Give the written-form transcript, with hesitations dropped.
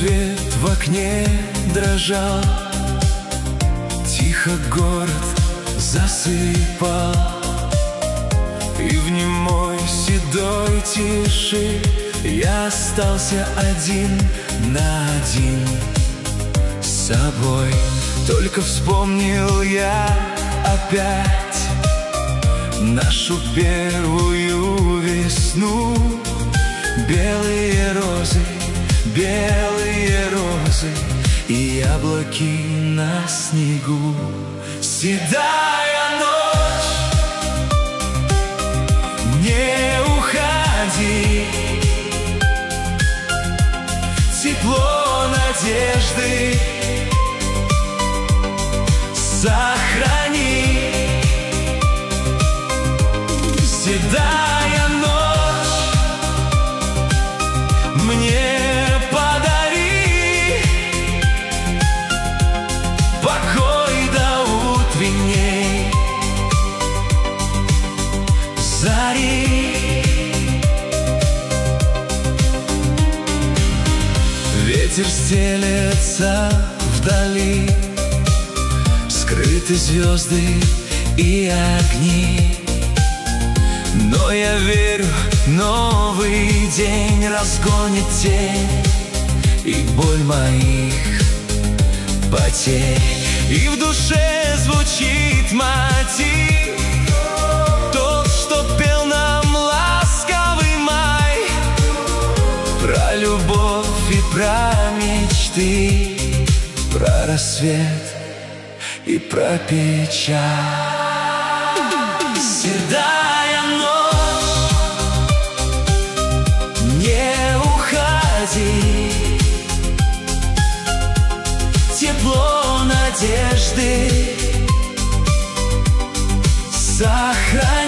свет в окне дрожал, тихо город засыпал, и в немой седой тиши я остался один на один с собой. Только вспомнил я опять нашу первую весну. Белые розы и яблоки на снегу. Седая ночь, не уходи, тепло надежды сохрани. Седая ночь, мне подари покой до утренней зари. Ветер стелется вдали, скрыты звезды и огни. Но я верю, новый день разгонит тень и боль моих потерь. И в душе звучит мотив, тот, что пел нам ласковый май, про любовь и про мечты, про рассвет и про печаль. Седая ночь, не уходи, тепло надежды сохрани.